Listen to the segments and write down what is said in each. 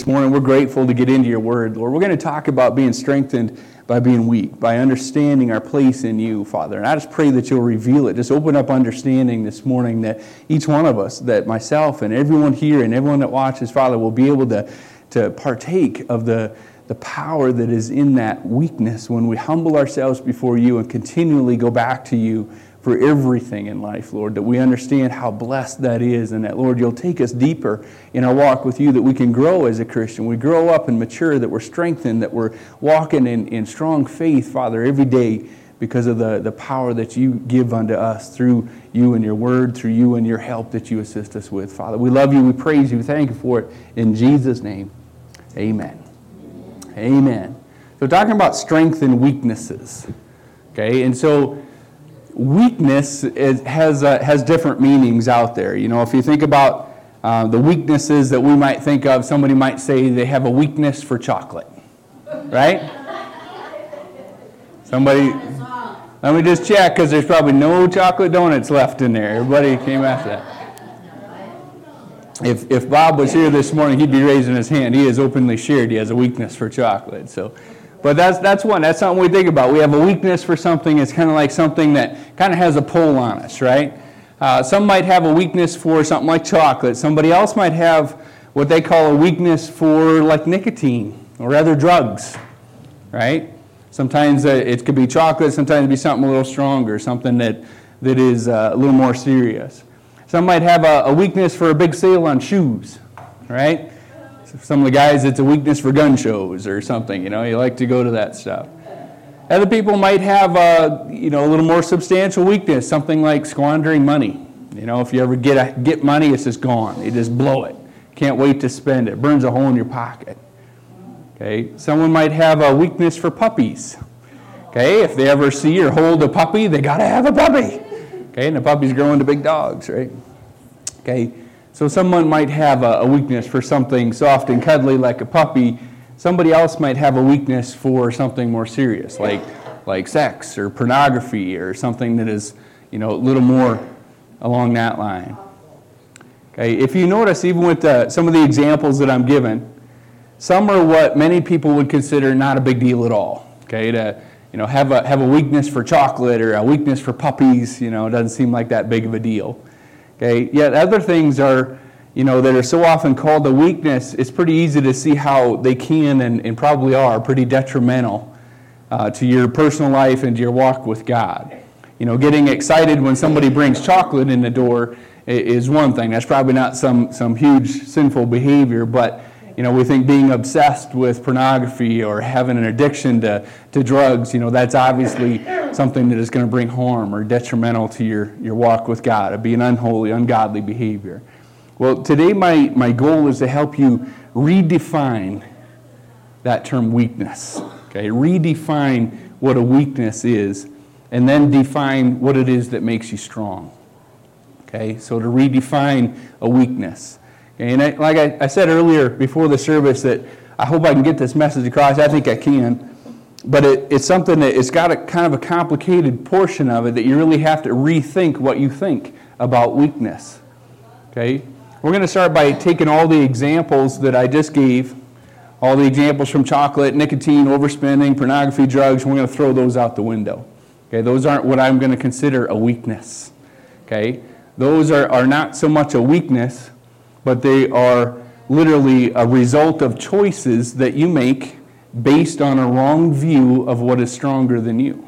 this morning. We're grateful to get into your word, Lord. We're going to talk about being strengthened by being weak, by understanding our place in you, Father. And I just pray that you'll reveal it. Just open up understanding this morning that each one of us, that myself and everyone here and everyone that watches, Father, will be able to partake of the power that is in that weakness when we humble ourselves before you and continually go back to you for everything in life, Lord, that we understand how blessed that is, and that, Lord, you'll take us deeper in our walk with you, that we can grow as a Christian. We grow up and mature, that we're strengthened, that we're walking in strong faith, Father, every day because of the power that you give unto us through you and your word, through you and your help that you assist us with, Father. We love you, we praise you, thank you for it. In Jesus' name, amen. Amen. So talking about strength and weaknesses, okay, and so weakness has different meanings out there. You know, if you think about the weaknesses that we might think of, somebody might say they have a weakness for chocolate, right? Somebody, let me just check, because there's probably no chocolate donuts left in there. Everybody came after that. If Bob was here this morning, he'd be raising his hand. He has openly shared he has a weakness for chocolate. So. But that's one. That's something we think about. We have a weakness for something. It's kind of like something that kind of has a pull on us, right? Some might have a weakness for something like chocolate. Somebody else might have what they call a weakness for like nicotine or other drugs, right? Sometimes it could be chocolate. Sometimes it could be something a little stronger, something that is a little more serious. Some might have a weakness for a big sale on shoes, right? Some of the guys, it's a weakness for gun shows or something, you know, you like to go to that stuff. Other people might have a little more substantial weakness, something like squandering money. You know, if you ever get money, it's just gone. You just blow it. Can't wait to spend it. Burns a hole in your pocket. Okay, someone might have a weakness for puppies. Okay, if they ever see or hold a puppy, they got to have a puppy. Okay, and the puppies grow into big dogs, right? Okay. So someone might have a weakness for something soft and cuddly like a puppy. Somebody else might have a weakness for something more serious, like sex or pornography or something that is, a little more along that line. Okay, if you notice, even with some of the examples that I'm given, some are what many people would consider not a big deal at all. Okay, to have a weakness for chocolate or a weakness for puppies, it doesn't seem like that big of a deal. Okay, yet other things are, that are so often called a weakness, it's pretty easy to see how they can and probably are pretty detrimental to your personal life and to your walk with God. Getting excited when somebody brings chocolate in the door is one thing. That's probably not some huge sinful behavior, but we think being obsessed with pornography or having an addiction to drugs, that's obviously something that is going to bring harm or detrimental to your walk with God. It'd be an unholy, ungodly behavior. Well, today my goal is to help you redefine that term weakness. Okay, redefine what a weakness is, and then define what it is that makes you strong. Okay, so to redefine a weakness. And like I said earlier before the service, that I hope I can get this message across. I think I can. But it's something that it's got a kind of a complicated portion of it that you really have to rethink what you think about weakness. Okay? We're going to start by taking all the examples that I just gave, all the examples from chocolate, nicotine, overspending, pornography, drugs, and we're going to throw those out the window. Okay? Those aren't what I'm going to consider a weakness. Okay? Those are not so much a weakness, but they are literally a result of choices that you make based on a wrong view of what is stronger than you.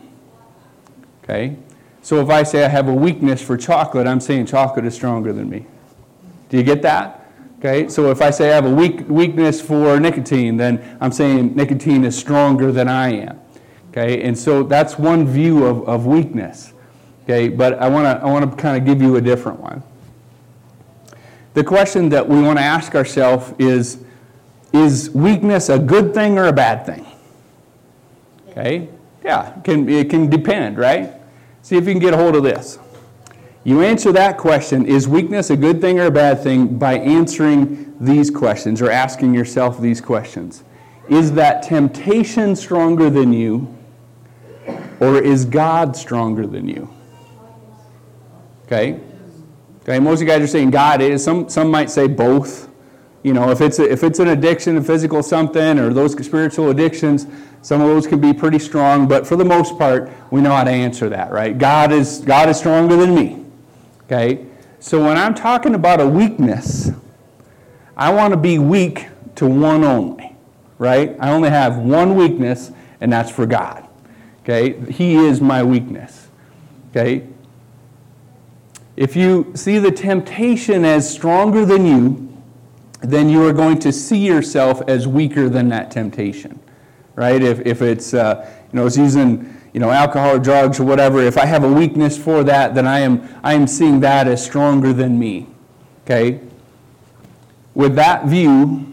Okay? So if I say I have a weakness for chocolate, I'm saying chocolate is stronger than me. Do you get that? Okay? So if I say I have a weakness for nicotine, then I'm saying nicotine is stronger than I am. Okay? And so that's one view of weakness. Okay? But I want to kind of give you a different one. The question that we want to ask ourselves is weakness a good thing or a bad thing? Okay? Yeah, it can depend, right? See if you can get a hold of this. You answer that question, is weakness a good thing or a bad thing, by answering these questions or asking yourself these questions. Is that temptation stronger than you, or is God stronger than you? Okay? Okay, most of you guys are saying God is. Some might say both. if it's an addiction, a physical something, or those spiritual addictions, some of those can be pretty strong, but for the most part, we know how to answer that, right? God is stronger than me, okay? So when I'm talking about a weakness, I want to be weak to one only, right? I only have one weakness, and that's for God, okay? He is my weakness, okay? If you see the temptation as stronger than you, then you are going to see yourself as weaker than that temptation, right? If it's, it's using, alcohol or drugs or whatever, if I have a weakness for that, then I am seeing that as stronger than me, okay? With that view,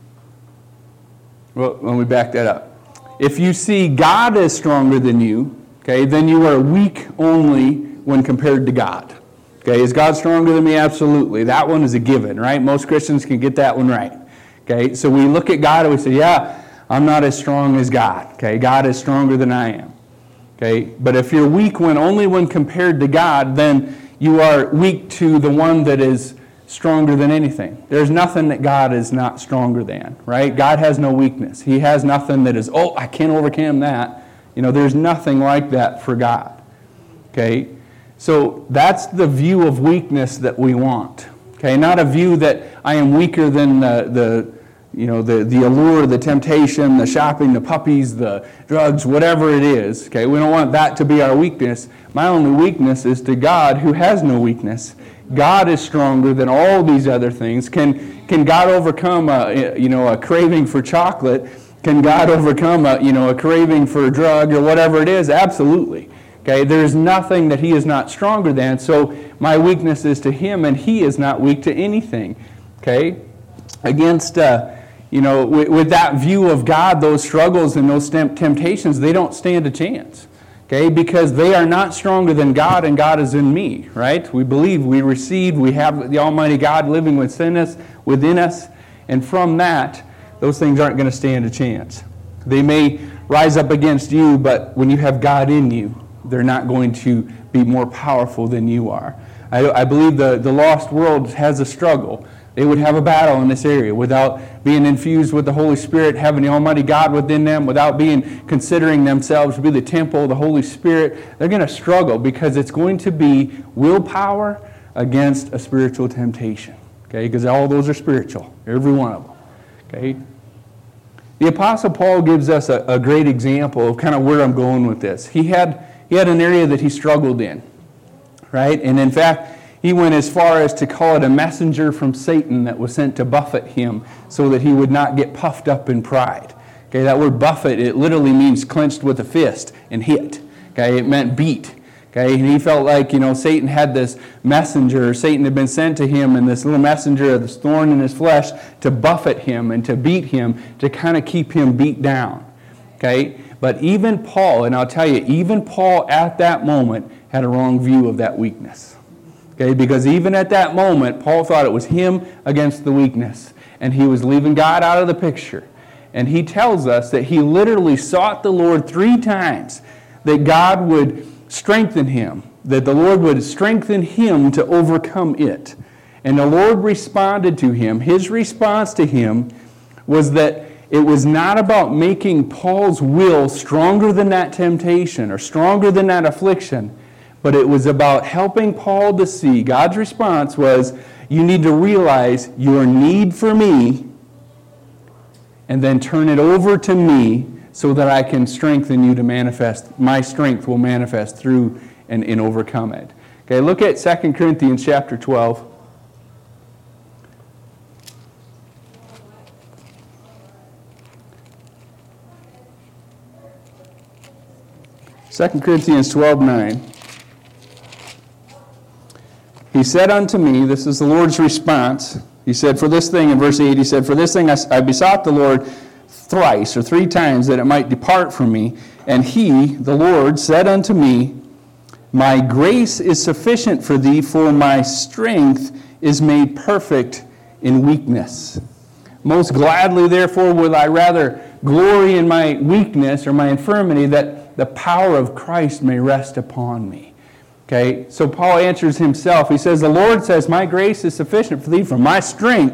well, let me back that up. If you see God as stronger than you, okay, then you are weak only when compared to God. Okay, is God stronger than me? Absolutely. That one is a given, right? Most Christians can get that one right. Okay, so we look at God and we say, yeah, I'm not as strong as God. Okay, God is stronger than I am. Okay, but if you're weak only when compared to God, then you are weak to the one that is stronger than anything. There's nothing that God is not stronger than, right? God has no weakness. He has nothing that is, I can't overcome that. There's nothing like that for God. Okay, so that's the view of weakness that we want. Okay, not a view that I am weaker than the allure, the temptation, the shopping, the puppies, the drugs, whatever it is. Okay, we don't want that to be our weakness. My only weakness is to God, who has no weakness. God is stronger than all these other things. Can God overcome a craving for chocolate? Can God overcome a craving for a drug or whatever it is? Absolutely. Okay, there's nothing that He is not stronger than. So my weakness is to Him, and He is not weak to anything. Okay, against with that view of God, those struggles and those temptations, they don't stand a chance. Okay, because they are not stronger than God, and God is in me, right? We believe, we receive, we have the Almighty God living within us, and from that, those things aren't going to stand a chance. They may rise up against you, but when you have God in you, they're not going to be more powerful than you are. I believe the lost world has a struggle. They would have a battle in this area without being infused with the Holy Spirit, having the Almighty God within them, without considering themselves to be the temple of the Holy Spirit. They're going to struggle because it's going to be willpower against a spiritual temptation. Okay, because all those are spiritual, every one of them. Okay. The Apostle Paul gives us a great example of kind of where I'm going with this. He had an area that he struggled in, right? And in fact, he went as far as to call it a messenger from Satan that was sent to buffet him so that he would not get puffed up in pride. Okay, that word buffet, it literally means clenched with a fist and hit. Okay, it meant beat. Okay, and he felt like, Satan had this messenger, Satan had been sent to him, and this little messenger, this thorn in his flesh, to buffet him and to beat him, to kind of keep him beat down. Okay, but even Paul, and I'll tell you, even Paul at that moment had a wrong view of that weakness. Okay, because even at that moment, Paul thought it was him against the weakness, and he was leaving God out of the picture. And he tells us that he literally sought the Lord 3 times, that God would strengthen him, that the Lord would strengthen him to overcome it. And the Lord responded to him. His response to him was that it was not about making Paul's will stronger than that temptation or stronger than that affliction, but it was about helping Paul to see. God's response was, you need to realize your need for me and then turn it over to me so that I can strengthen you to manifest. My strength will manifest through and overcome it. Okay, look at 2 Corinthians chapter 12. 2 Corinthians 12:9. He said unto me, this is the Lord's response. He said, for this thing, in verse 8, he said, for this thing I besought the Lord thrice or 3 times that it might depart from me. And he, the Lord, said unto me, my grace is sufficient for thee, for my strength is made perfect in weakness. Most gladly, therefore, will I rather glory in my weakness or my infirmity, that the power of Christ may rest upon me. Okay, so Paul answers himself. He says, the Lord says, my grace is sufficient for thee, for my strength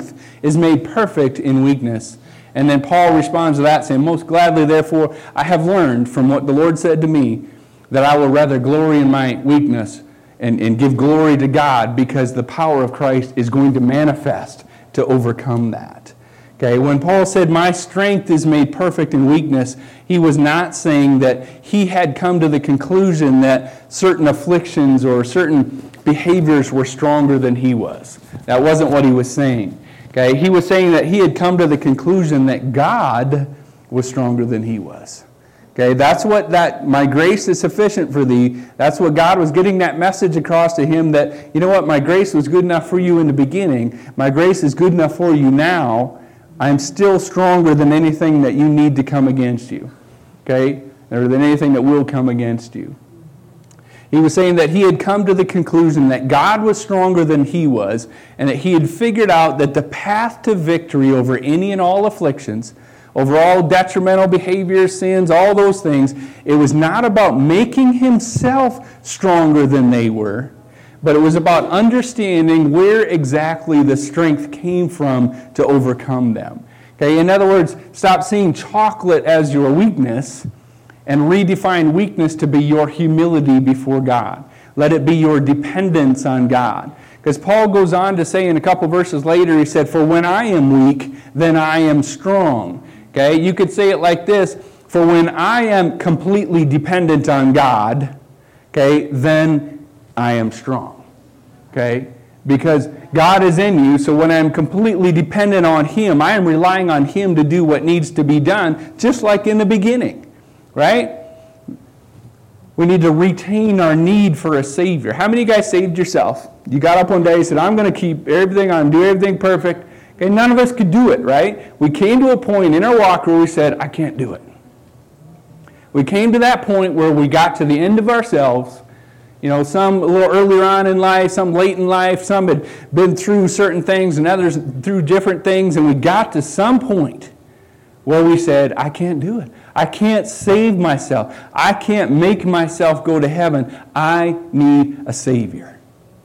is made perfect in weakness. And then Paul responds to that saying, most gladly, therefore, I have learned from what the Lord said to me, that I will rather glory in my weakness and give glory to God, because the power of Christ is going to manifest to overcome that. Okay, when Paul said, my strength is made perfect in weakness, he was not saying that he had come to the conclusion that certain afflictions or certain behaviors were stronger than he was. That wasn't what he was saying. Okay, he was saying that he had come to the conclusion that God was stronger than he was. Okay, that's what my grace is sufficient for thee. That's what God was getting that message across to him, that, you know what, my grace was good enough for you in the beginning. My grace is good enough for you now. I'm still stronger than anything that you need to come against you. Okay, or than anything that will come against you. He was saying that he had come to the conclusion that God was stronger than he was, and that he had figured out that the path to victory over any and all afflictions, over all detrimental behaviors, sins, all those things, it was not about making himself stronger than they were, but it was about understanding where exactly the strength came from to overcome them. Okay, in other words, stop seeing chocolate as your weakness and redefine weakness to be your humility before God. Let it be your dependence on God. Because Paul goes on to say in a couple verses later, he said, for when I am weak, then I am strong. Okay, you could say it like this, for when I am completely dependent on God, okay, then I am strong. Okay, because God is in you, so when I'm completely dependent on Him, I am relying on Him to do what needs to be done, just like in the beginning, right? We need to retain our need for a Savior. How many of you guys saved yourself? You got up one day and said, I'm going to keep everything on, do everything perfect. Okay, none of us could do it, right? We came to a point in our walk where we said, I can't do it. We came to that point where we got to the end of ourselves. You know, some a little earlier on in life, some late in life, some had been through certain things and others through different things, and we got to some point where we said, I can't do it. I can't save myself. I can't make myself go to heaven. I need a Savior.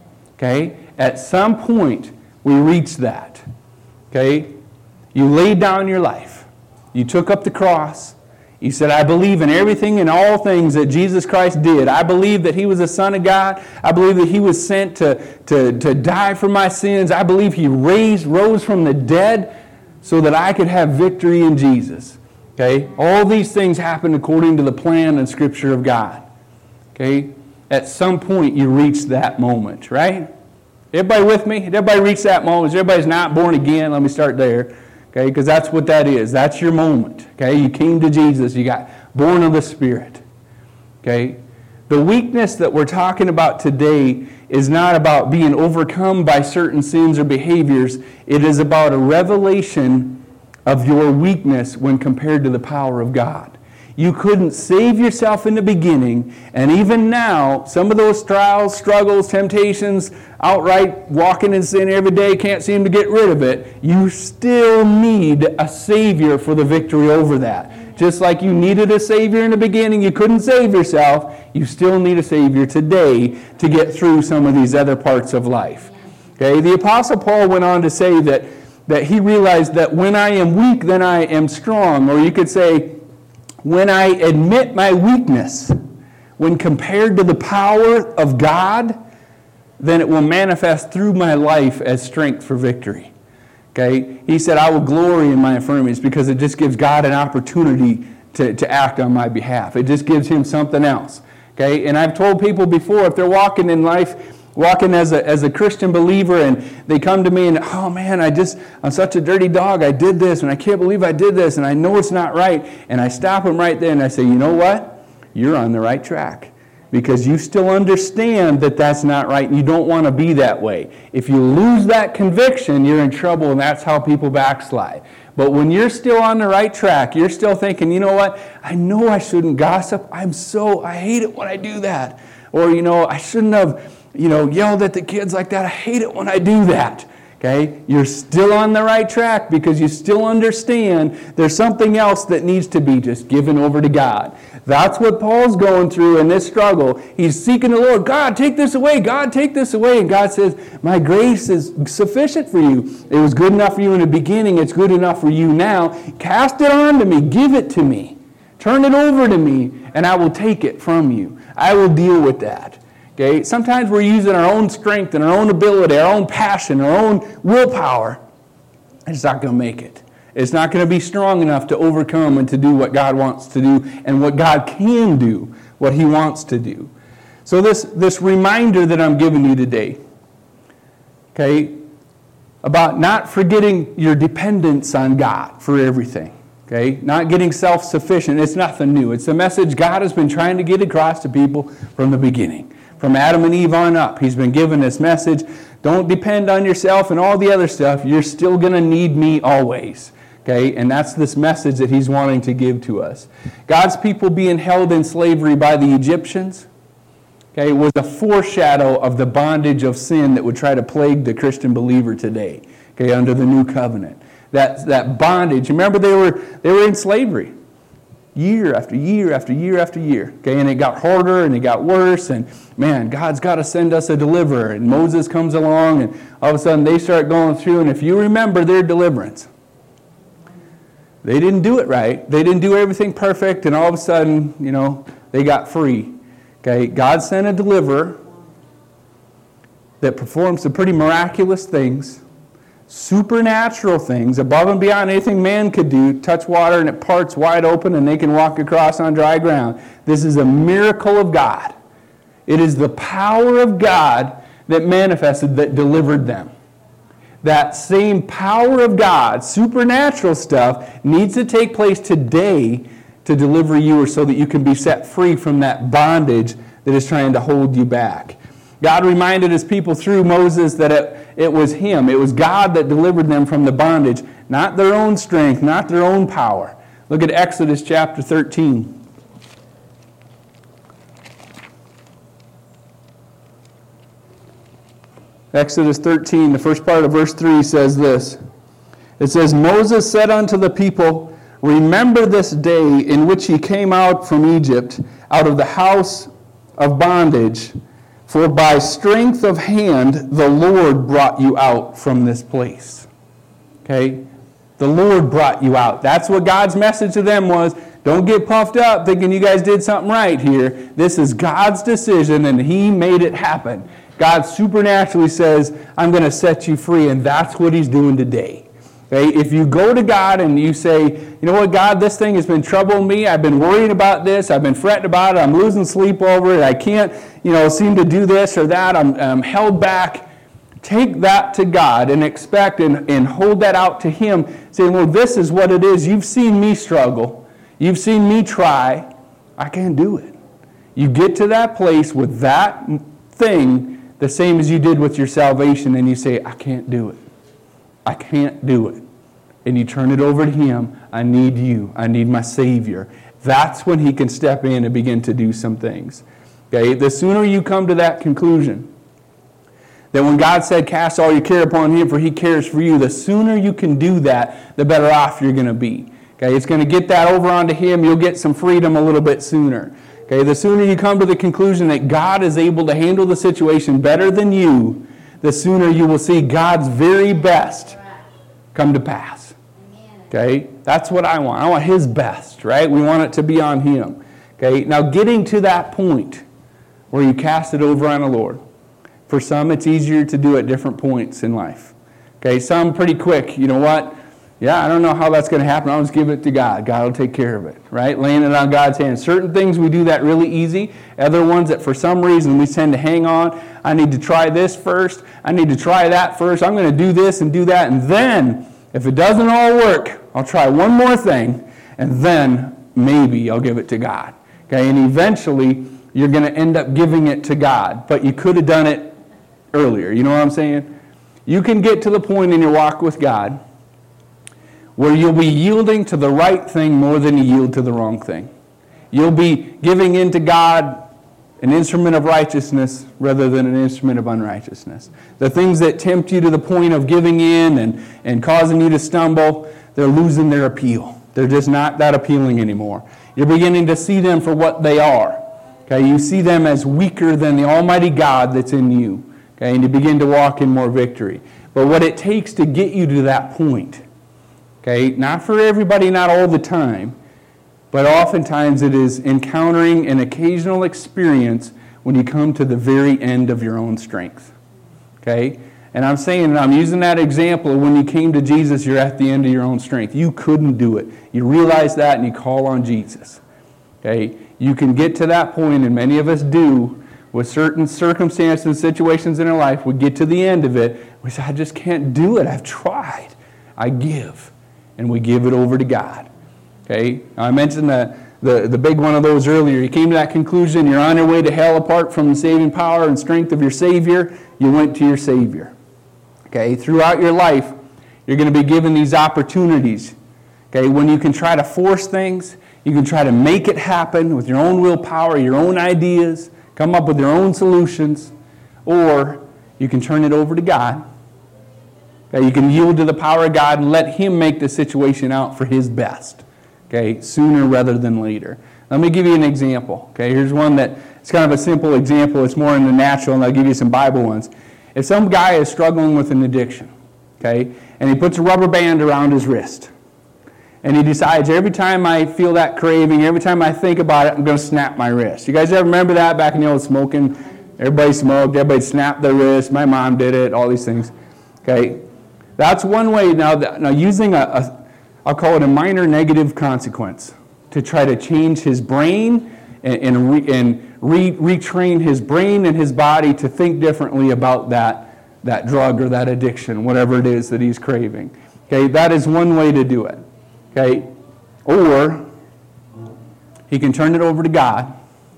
Okay? At some point, we reach that. Okay? You laid down your life. You took up the cross. You said, I believe in everything and all things that Jesus Christ did. I believe that He was the Son of God. I believe that He was sent to die for my sins. I believe He rose from the dead so that I could have victory in Jesus. Okay? All these things happen according to the plan and Scripture of God. Okay? At some point you reach that moment, right? Everybody with me? Everybody reach that moment? Everybody's not born again. Let me start there. Okay? Because that's what that is. That's your moment. Okay? You came to Jesus. You got born of the Spirit. Okay? The weakness that we're talking about today is not about being overcome by certain sins or behaviors. It is about a revelation of your weakness when compared to the power of God. You couldn't save yourself in the beginning, and even now, some of those trials, struggles, temptations, outright walking in sin every day, can't seem to get rid of it. You still need a Savior for the victory over that. Just like you needed a Savior in the beginning, you couldn't save yourself, you still need a Savior today to get through some of these other parts of life. Okay, the Apostle Paul went on to say that he realized that when I am weak, then I am strong. Or you could say, when I admit my weakness, when compared to the power of God, then it will manifest through my life as strength for victory. Okay? He said, I will glory in my infirmities because it just gives God an opportunity to act on my behalf. It just gives Him something else. Okay? And I've told people before, if they're walking in life, walking as a Christian believer, and they come to me and, oh man, I'm such a dirty dog, I did this, and I can't believe I did this, and I know it's not right, and I stop them right there and I say, you know what? You're on the right track. Because you still understand that that's not right, and you don't want to be that way. If you lose that conviction, you're in trouble, and that's how people backslide. But when you're still on the right track, you're still thinking, you know what? I know I shouldn't gossip. I hate it when I do that. Or, I shouldn't have yelled at the kids like that. I hate it when I do that. Okay? You're still on the right track because you still understand there's something else that needs to be just given over to God. That's what Paul's going through in this struggle. He's seeking the Lord. God, take this away. God, take this away. And God says, my grace is sufficient for you. It was good enough for you in the beginning. It's good enough for you now. Cast it on to me. Give it to me. Turn it over to me, and I will take it from you. I will deal with that. Okay? Sometimes we're using our own strength and our own ability, our own passion, our own willpower. It's not going to make it. It's not going to be strong enough to overcome and to do what God wants to do and what God can do, what He wants to do. So this reminder that I'm giving you today, okay, about not forgetting your dependence on God for everything, okay, not getting self-sufficient. It's nothing new. It's a message God has been trying to get across to people from the beginning. From Adam and Eve on up, He's been giving this message. Don't depend on yourself and all the other stuff. You're still going to need me always. Okay, and that's this message that He's wanting to give to us. God's people being held in slavery by the Egyptians, okay, was a foreshadow of the bondage of sin that would try to plague the Christian believer today, okay, under the new covenant. That bondage, remember they were in slavery year after year after year after year, okay, and it got harder and it got worse, and man, God's got to send us a deliverer, and Moses comes along, and all of a sudden they start going through, and if you remember their deliverance, they didn't do it right. They didn't do everything perfect, and all of a sudden, they got free. Okay, God sent a deliverer that performed some pretty miraculous things, supernatural things, above and beyond anything man could do. Touch water and it parts wide open, and they can walk across on dry ground. This is a miracle of God. It is the power of God that manifested, that delivered them. That same power of God, supernatural stuff, needs to take place today to deliver you, or so that you can be set free from that bondage that is trying to hold you back. God reminded His people through Moses that it was Him. It was God that delivered them from the bondage, not their own strength, not their own power. Look at Exodus chapter 13. Exodus 13, the first part of verse 3 says this. It says, Moses said unto the people, remember this day in which ye came out from Egypt, out of the house of bondage, for by strength of hand the Lord brought you out from this place. Okay? The Lord brought you out. That's what God's message to them was. Don't get puffed up thinking you guys did something right here. This is God's decision, and He made it happen. God supernaturally says, I'm going to set you free, and that's what He's doing today. Okay? If you go to God and you say, you know what, God, this thing has been troubling me. I've been worrying about this. I've been fretting about it. I'm losing sleep over it. I can't, seem to do this or that. I'm held back. Take that to God and expect and hold that out to Him, saying, well, this is what it is. You've seen me struggle. You've seen me try. I can't do it. You get to that place with that thing the same as you did with your salvation, and you say, I can't do it. I can't do it. And you turn it over to Him. I need you. I need my Savior. That's when He can step in and begin to do some things. Okay? The sooner you come to that conclusion, that when God said, cast all your care upon Him, for He cares for you, the sooner you can do that, the better off you're going to be. Okay? It's going to get that over onto Him. You'll get some freedom a little bit sooner. Okay, the sooner you come to the conclusion that God is able to handle the situation better than you, the sooner you will see God's very best come to pass. Okay, that's what I want. I want His best, right? We want it to be on Him. Okay, now getting to that point where you cast it over on the Lord. For some, it's easier to do at different points in life. Okay, some pretty quick. You know what? Yeah, I don't know how that's going to happen. I'll just give it to God. God will take care of it, right? Laying it on God's hands. Certain things we do that really easy. Other ones that for some reason we tend to hang on. I need to try this first. I need to try that first. I'm going to do this and do that. And then, if it doesn't all work, I'll try one more thing. And then, maybe I'll give it to God. Okay, and eventually, you're going to end up giving it to God. But you could have done it earlier. You know what I'm saying? You can get to the point in your walk with God where you'll be yielding to the right thing more than you yield to the wrong thing. You'll be giving in to God an instrument of righteousness rather than an instrument of unrighteousness. The things that tempt you to the point of giving in and causing you to stumble, they're losing their appeal. They're just not that appealing anymore. You're beginning to see them for what they are. Okay, you see them as weaker than the Almighty God that's in you. Okay, and you begin to walk in more victory. But what it takes to get you to that point, okay, not for everybody, not all the time, but oftentimes it is encountering an occasional experience when you come to the very end of your own strength. Okay? And I'm saying, and I'm using that example of when you came to Jesus, you're at the end of your own strength. You couldn't do it. You realize that and you call on Jesus. Okay? You can get to that point, and many of us do, with certain circumstances and situations in our life. We get to the end of it. We say, I just can't do it. I've tried. I give. And we give it over to God. Okay? Now, I mentioned the big one of those earlier. You came to that conclusion. You're on your way to hell apart from the saving power and strength of your Savior. You went to your Savior. Okay? Throughout your life, you're going to be given these opportunities. Okay? When you can try to force things, you can try to make it happen with your own willpower, your own ideas, come up with your own solutions, or you can turn it over to God. Okay? You can yield to the power of God and let Him make the situation out for His best. Okay? Sooner rather than later. Let me give you an example. Okay? Here's one that it's kind of a simple example. It's more in the natural, and I'll give you some Bible ones. If some guy is struggling with an addiction, okay, and he puts a rubber band around his wrist, and he decides every time I feel that craving, every time I think about it, I'm going to snap my wrist. You guys ever remember that back in the old smoking? Everybody smoked, everybody snapped their wrist. My mom did it, all these things. Okay, that's one way. Now using I'll call it a minor negative consequence to try to change his brain and retrain his brain and his body to think differently about that drug or that addiction, whatever it is that he's craving. Okay, that is one way to do it. Okay, or he can turn it over to God,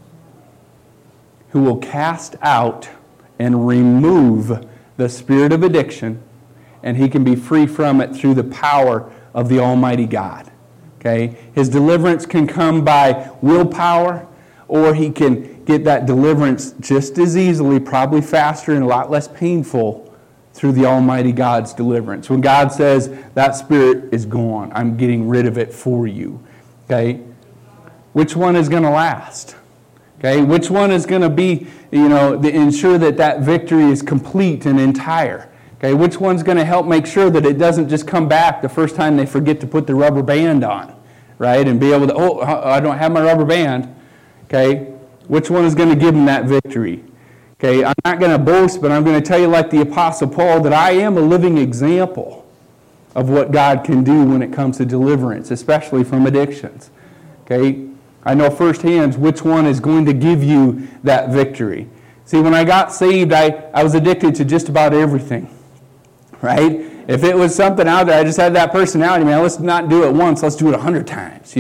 who will cast out and remove the spirit of addiction, and he can be free from it through the power of the Almighty God. Okay, his deliverance can come by willpower, or he can get that deliverance just as easily, probably faster and a lot less painful, through the Almighty God's deliverance. When God says, that spirit is gone, I'm getting rid of it for you. Okay? Which one is going to last? Okay? Which one is going to be, ensure that victory is complete and entire? Okay? Which one's going to help make sure that it doesn't just come back the first time they forget to put the rubber band on, right? And be able to, I don't have my rubber band. Okay? Which one is going to give them that victory? Okay, I'm not going to boast, but I'm going to tell you, like the Apostle Paul, that I am a living example of what God can do when it comes to deliverance, especially from addictions. Okay, I know firsthand which one is going to give you that victory. See, when I got saved, I was addicted to just about everything, right? If it was something out there, I just had that personality, man, let's not do it once, let's do it 100 times,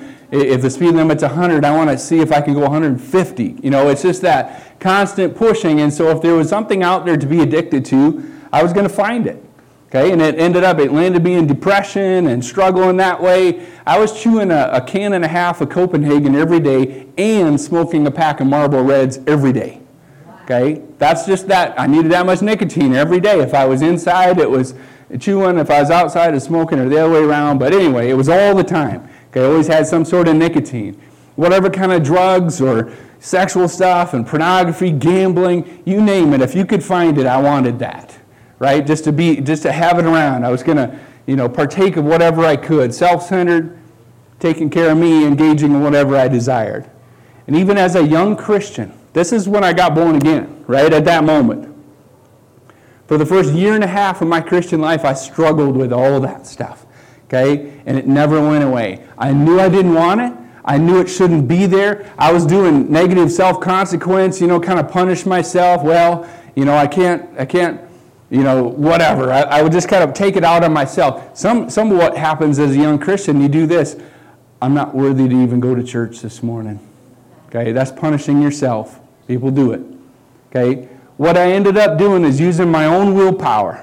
If the speed limit's 100, I want to see if I can go 150. It's just that constant pushing. And so if there was something out there to be addicted to, I was going to find it. Okay, and it landed me in depression and struggling that way. I was chewing a can and a half of Copenhagen every day and smoking a pack of Marlboro Reds every day. Okay, that's just that. I needed that much nicotine every day. If I was inside, it was chewing. If I was outside, it was smoking, or the other way around. But anyway, it was all the time. Okay, I always had some sort of nicotine. Whatever kind of drugs or sexual stuff and pornography, gambling, you name it. If you could find it, I wanted that, right? Just to have it around. I was going to, partake of whatever I could. Self-centered, taking care of me, engaging in whatever I desired. And even as a young Christian, this is when I got born again, right at that moment. For the first year and a half of my Christian life, I struggled with all that stuff. Okay, and it never went away. I knew I didn't want it. I knew it shouldn't be there. I was doing negative self-consequence, kind of punish myself. Well, I can't, whatever. I would just kind of take it out on myself. Some of what happens as a young Christian, you do this. I'm not worthy to even go to church this morning. Okay, that's punishing yourself. People do it. Okay, what I ended up doing is using my own willpower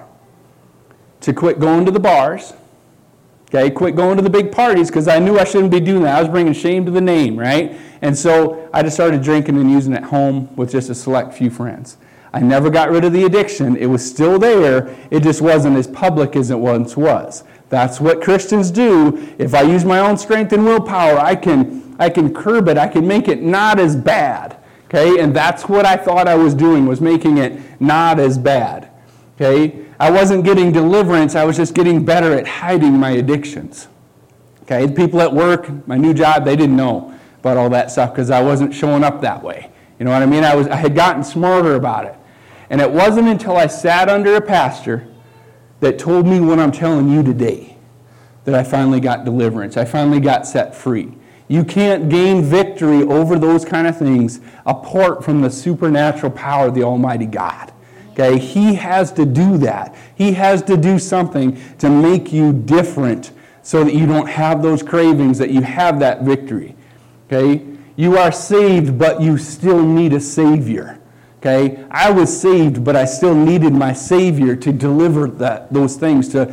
to quit going to the bars. Okay, quit going to the big parties because I knew I shouldn't be doing that. I was bringing shame to the name, right? And so I just started drinking and using it at home with just a select few friends. I never got rid of the addiction. It was still there. It just wasn't as public as it once was. That's what Christians do. If I use my own strength and willpower, I can curb it. I can make it not as bad. Okay? And that's what I thought I was doing, was making it not as bad. Okay? I wasn't getting deliverance. I was just getting better at hiding my addictions. Okay? The people at work, my new job, they didn't know about all that stuff because I wasn't showing up that way. You know what I mean? I had gotten smarter about it. And it wasn't until I sat under a pastor that told me what I'm telling you today that I finally got deliverance. I finally got set free. You can't gain victory over those kind of things apart from the supernatural power of the Almighty God. Okay? He has to do that. He has to do something to make you different so that you don't have those cravings, that you have that victory. Okay? You are saved, but you still need a Savior. Okay? I was saved, but I still needed my Savior to deliver those things, to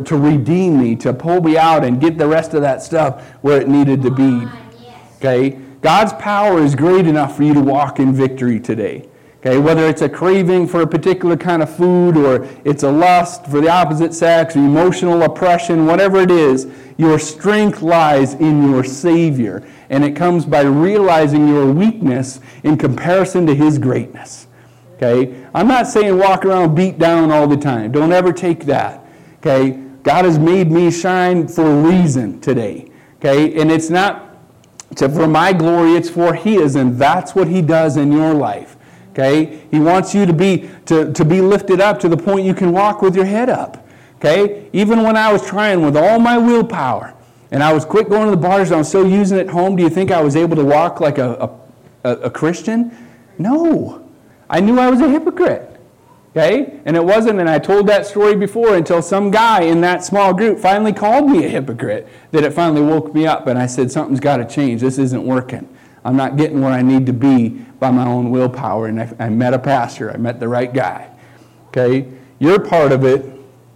redeem me, to pull me out and get the rest of that stuff where it needed to be. Okay? God's power is great enough for you to walk in victory today. Okay? Whether it's a craving for a particular kind of food, or it's a lust for the opposite sex, or emotional oppression, whatever it is, your strength lies in your Savior. And it comes by realizing your weakness in comparison to His greatness. Okay? I'm not saying walk around beat down all the time. Don't ever take that. Okay? God has made me shine for a reason today. Okay? And it's not for my glory, it's for His, and that's what He does in your life. Okay? He wants you to be lifted up to the point you can walk with your head up. Okay? Even when I was trying with all my willpower, and I was quit going to the bars, and I was still using it at home, do you think I was able to walk like a Christian? No. I knew I was a hypocrite. Okay? And it wasn't, and I told that story before, until some guy in that small group finally called me a hypocrite, that it finally woke me up, and I said, something's got to change. This isn't working. I'm not getting where I need to be by my own willpower. And I met a pastor. I met the right guy. Okay? Your part of it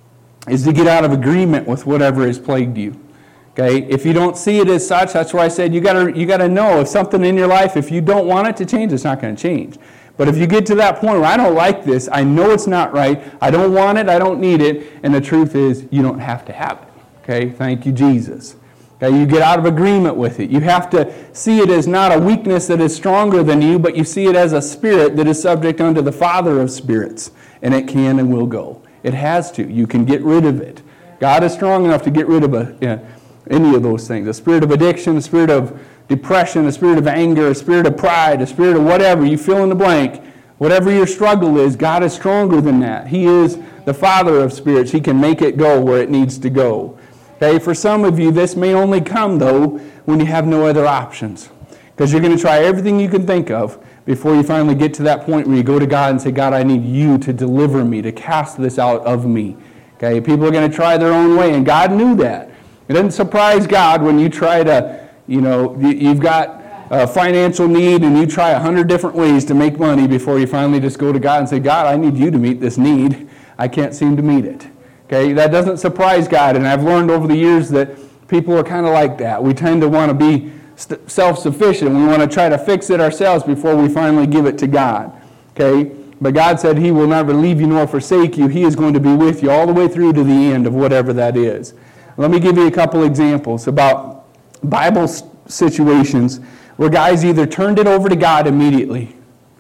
is to get out of agreement with whatever has plagued you. Okay? If you don't see it as such, that's why I said you gotta know if something in your life, if you don't want it to change, it's not going to change. But if you get to that point where I don't like this, I know it's not right, I don't want it, I don't need it, and the truth is you don't have to have it. Okay? Thank you, Jesus. Okay? You get out of agreement with it. You have to see it as not a weakness that is stronger than you, but you see it as a spirit that is subject unto the Father of spirits, and it can and will go. It has to. You can get rid of it. God is strong enough to get rid of any of those things. A spirit of addiction, a spirit of depression, a spirit of anger, a spirit of pride, a spirit of whatever, you fill in the blank. Whatever your struggle is, God is stronger than that. He is the Father of spirits. He can make it go where it needs to go. Okay, for some of you, this may only come, though, when you have no other options. Because you're going to try everything you can think of before you finally get to that point where you go to God and say, God, I need you to deliver me, to cast this out of me. Okay, people are going to try their own way, and God knew that. It doesn't surprise God when you try to, you've got a financial need and you try 100 different ways to make money before you finally just go to God and say, God, I need you to meet this need. I can't seem to meet it. Okay, that doesn't surprise God, and I've learned over the years that people are kind of like that. We tend to want to be self-sufficient. We want to try to fix it ourselves before we finally give it to God. Okay, but God said He will never leave you nor forsake you. He is going to be with you all the way through to the end of whatever that is. Let me give you a couple examples about Bible situations where guys either turned it over to God immediately,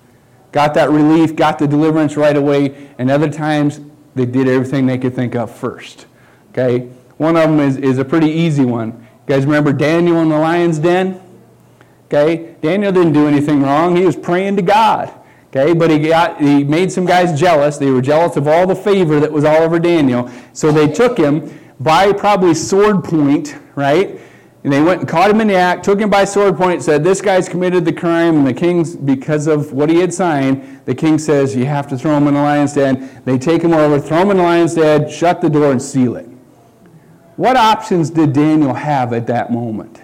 got that relief, got the deliverance right away, and other times they did everything they could think of first. Okay? One of them is a pretty easy one. You guys remember Daniel in the lion's den? Okay? Daniel didn't do anything wrong. He was praying to God. Okay? But he made some guys jealous. They were jealous of all the favor that was all over Daniel. So they took him by probably sword point, right? And they went and caught him in the act, took him by sword point, said, this guy's committed the crime, and the king's, because of what he had signed, the king says, you have to throw him in the lion's den. They take him over, throw him in the lion's den, shut the door, and seal it. What options did Daniel have at that moment?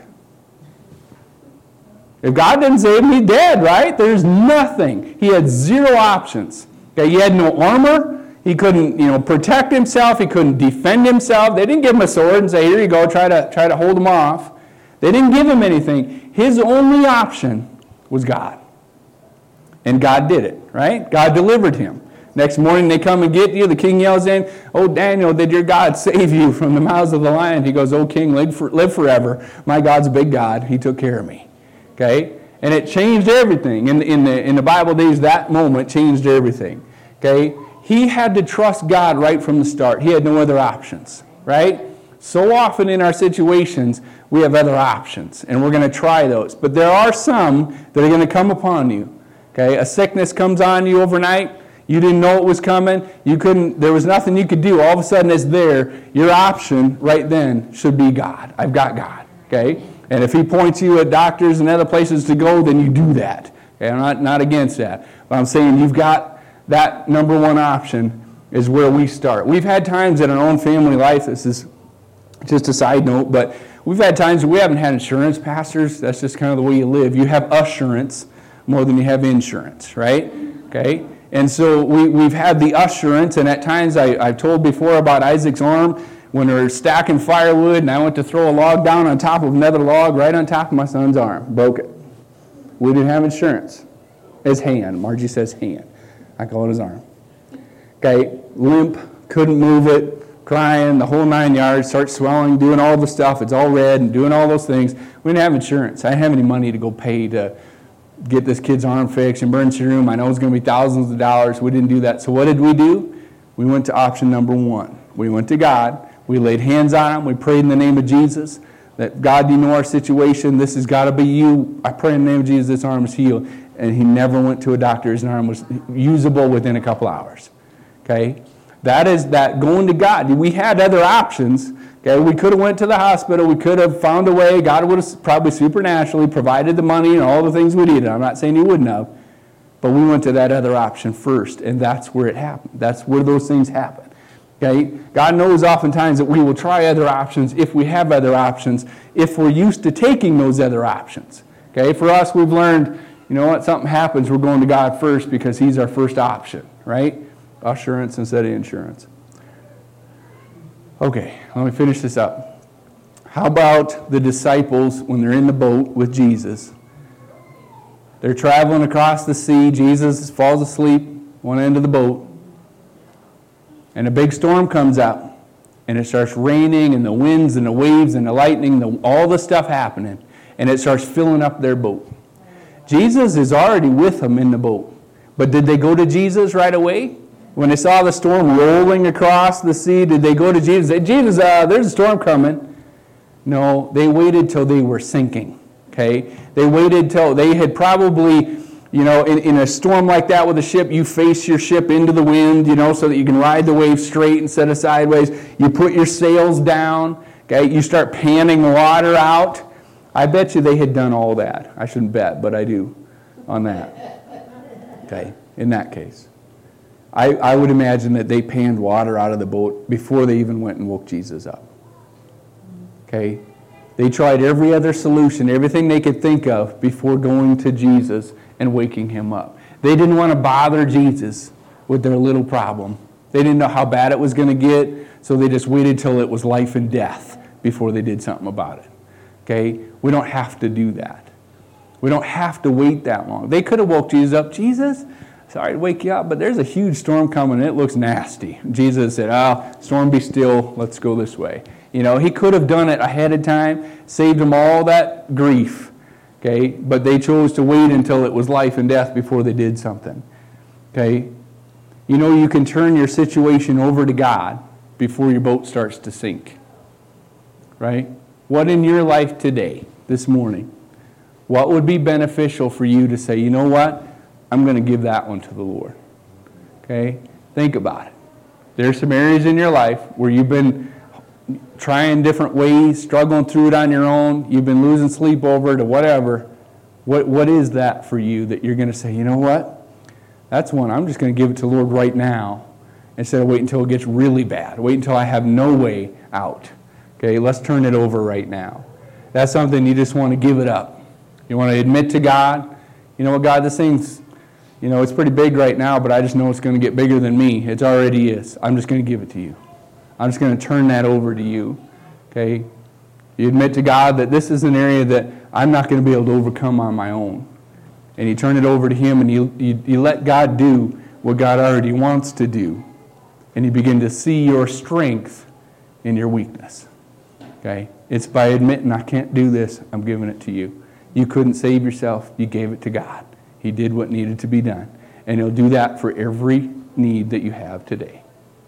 If God didn't save him, he's dead, right? There's nothing. He had zero options. Okay, he had no armor. He couldn't, protect himself. He couldn't defend himself. They didn't give him a sword and say, here you go, try to hold him off. They didn't give him anything. His only option was God. And God did it, right? God delivered him. Next morning they come and get you. The king yells in, "Oh, Daniel, did your God save you from the mouths of the lion?" He goes, "Oh, king, live forever. My God's a big God. He took care of me." Okay? And it changed everything. In the Bible days, that moment changed everything. Okay? He had to trust God right from the start. He had no other options, right? So often in our situations, we have other options, and we're going to try those. But there are some that are going to come upon you. Okay? A sickness comes on you overnight. You didn't know it was coming. There was nothing you could do. All of a sudden it's there. Your option right then should be God. I've got God. Okay? And if he points you at doctors and other places to go, then you do that. Okay? I'm not against that. But I'm saying you've got that number one option is where we start. We've had times in our own family life, this is just a side note, but we've had times where we haven't had insurance. Pastors, that's just kind of the way you live. You have assurance more than you have insurance, right? Okay? And so we've had the assurance, and at times I've told before about Isaac's arm when we were stacking firewood, and I went to throw a log down on top of another log right on top of my son's arm. Broke it. We didn't have insurance. His hand. Margie says hand. I call it his arm. Okay, limp, couldn't move it, crying, the whole 9 yards, starts swelling, doing all the stuff. It's all red and doing all those things. We didn't have insurance. I didn't have any money to go pay to get this kid's arm fixed. Emergency room, I know it's going to be thousands of dollars. We didn't do that. So what did we do? We went to option number one. We went to God. We laid hands on him. We prayed in the name of Jesus that, God, you know our situation. This has got to be you. I pray in the name of Jesus, this arm is healed. And he never went to a doctor. His arm was usable within a couple hours. Okay? That is that going to God. We had other options. Okay, we could have went to the hospital. We could have found a way. God would have probably supernaturally provided the money and all the things we needed. I'm not saying he wouldn't have. But we went to that other option first, and that's where it happened. That's where those things happen. Okay? God knows oftentimes that we will try other options if we have other options, if we're used to taking those other options. Okay? For us, we've learned, you know what, something happens, we're going to God first because he's our first option, right? Assurance instead of insurance. Okay, let me finish this up. How about the disciples when they're in the boat with Jesus? They're traveling across the sea. Jesus falls asleep one end of the boat. And a big storm comes up. And it starts raining, and the winds and the waves and the lightning, all the stuff happening. And it starts filling up their boat. Jesus is already with them in the boat. But did they go to Jesus right away? When they saw the storm rolling across the sea, did they go to Jesus and say, Jesus, there's a storm coming? No, they waited till they were sinking. Okay? They waited till they had probably, you know, in a storm like that with a ship, you face your ship into the wind, you know, so that you can ride the wave straight instead of sideways. You put your sails down. Okay? You start panning water out. I bet you they had done all that. I shouldn't bet, but I do on that. Okay? In that case. I would imagine that they panned water out of the boat before they even went and woke Jesus up. Okay? They tried every other solution, everything they could think of before going to Jesus and waking him up. They didn't want to bother Jesus with their little problem. They didn't know how bad it was going to get, so they just waited till it was life and death before they did something about it. Okay? We don't have to do that. We don't have to wait that long. They could have woke Jesus up. Jesus, sorry to wake you up, but there's a huge storm coming and it looks nasty. Jesus said, storm be still, let's go this way. You know, he could have done it ahead of time, saved them all that grief. Okay, but they chose to wait until it was life and death before they did something. Okay, you know, you can turn your situation over to God before your boat starts to sink. Right? What in your life today, this morning, what would be beneficial for you to say, you know what? I'm going to give that one to the Lord. Okay? Think about it. There's some areas in your life where you've been trying different ways, struggling through it on your own. You've been losing sleep over it or whatever. What is that for you that you're going to say, you know what? That's one. I'm just going to give it to the Lord right now instead of waiting until it gets really bad. Wait until I have no way out. Okay? Let's turn it over right now. That's something you just want to give it up. You want to admit to God, you know what, God, this thing's, you know, it's pretty big right now, but I just know it's going to get bigger than me. It already is. I'm just going to give it to you. I'm just going to turn that over to you. Okay? You admit to God that this is an area that I'm not going to be able to overcome on my own. and you turn it over to Him, and you let God do what God already wants to do, and you begin to see your strength in your weakness. Okay? It's by admitting, I can't do this, I'm giving it to you. You couldn't save yourself, you gave it to God. He did what needed to be done. And He'll do that for every need that you have today.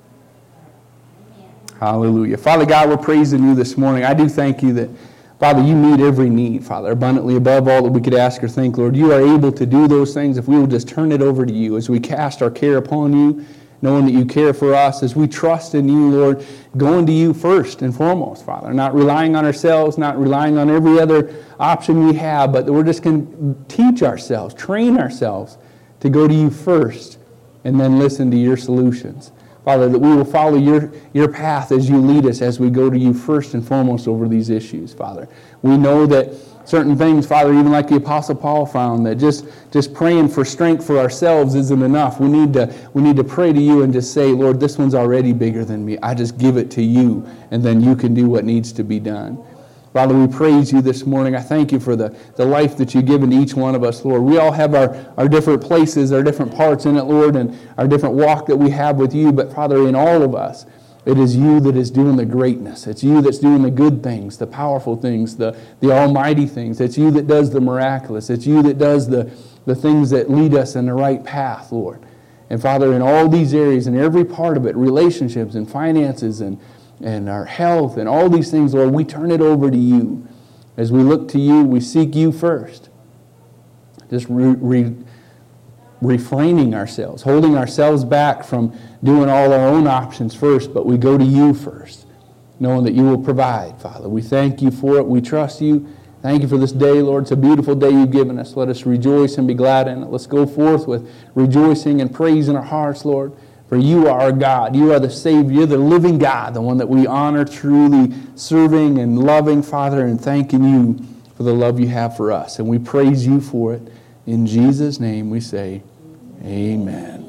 Hallelujah. Father God, we're praising you this morning. I do thank you that, Father, you meet every need, Father, abundantly above all that we could ask or think, Lord. You are able to do those things if we will just turn it over to you as we cast our care upon you, knowing that you care for us, as we trust in you, Lord, going to you first and foremost, Father, not relying on ourselves, not relying on every other option we have, but that we're just going to teach ourselves, train ourselves to go to you first and then listen to your solutions. Father, that we will follow your path as you lead us as we go to you first and foremost over these issues, Father. We know that certain things, Father, even like the Apostle Paul found, that just praying for strength for ourselves isn't enough. We need to pray to you and just say, Lord, this one's already bigger than me. I just give it to you, and then you can do what needs to be done. Father, we praise you this morning. I thank you for the life that you've given to each one of us, Lord. We all have our different places, our different parts in it, Lord, and our different walk that we have with you. But, Father, in all of us, it is you that is doing the greatness. It's you that's doing the good things, the powerful things, the almighty things. It's you that does the miraculous. It's you that does the things that lead us in the right path, Lord. And, Father, in all these areas, in every part of it, relationships and finances and our health and all these things, Lord, we turn it over to you. As we look to you, we seek you first. Just refraining ourselves, holding ourselves back from doing all our own options first, but we go to you first, knowing that you will provide, Father. We thank you for it. We trust you. Thank you for this day, Lord. It's a beautiful day you've given us. Let us rejoice and be glad in it. Let's go forth with rejoicing and praise in our hearts, Lord. For you are our God. You are the Savior. You're the living God, the one that we honor, truly serving and loving, Father, and thanking you for the love you have for us. And we praise you for it. In Jesus' name we say, amen.